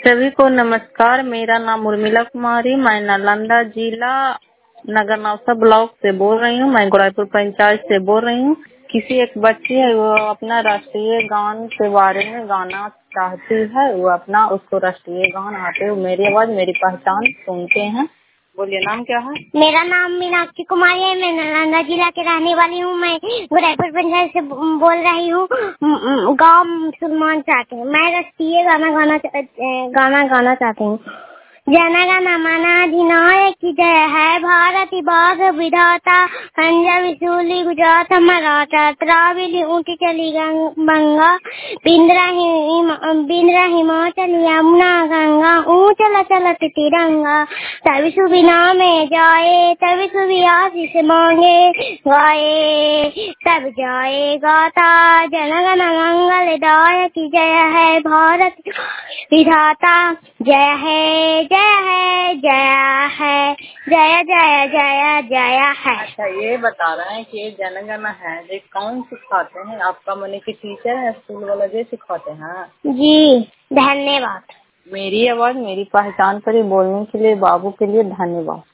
सभी को नमस्कार। मेरा नाम उर्मिला कुमारी, मैं नालंदा जिला नगर नौसा ब्लॉक से बोल रही हूँ। मैं गोराईपुर पंचायत से बोल रही हूँ। किसी एक बच्ची है, वो अपना राष्ट्रीय गान के बारे में गाना चाहती है। वो अपना उसको राष्ट्रीय गान आते हुए मेरी आवाज मेरी पहचान सुनते हैं। बोलिए, नाम क्या है? मेरा नाम मीनाक्षी कुमारी है। मैं नालंदा जिला के रहने वाली हूँ। मैं गोराईपुर पंचायत से बोल रही हूँ। गाँव मुसलमान चाहते हैं। मैं राष्ट्रीय गाना गाना चाहती हूँ। जनगण मन अधिनायक की जय है, भारती भाग विधाता, पंजाब सूली गुजरात मराठा, द्राविड़ ऊँटी चली गंगा, बिंद्रा हिमाचल यमुना गंगा, ऊंचल चलत तिरंगा, तभी सुबिना में जाए, तभी सुबी आशीष मांगे, गाए तब जाए गाता, जनगण मंगल दायक की जय है, भारत विधाता जय है, जय है, जय है, जय जय जय जय है। अच्छा, ये बता रहे हैं कि ये जनगण है, ये कौन सिखाते हैं? आपका मने की टीचर है, स्कूल वाला जो सिखाते हैं? जी धन्यवाद। मेरी आवाज मेरी पहचान पर ही बोलने के लिए बाबू के लिए धन्यवाद।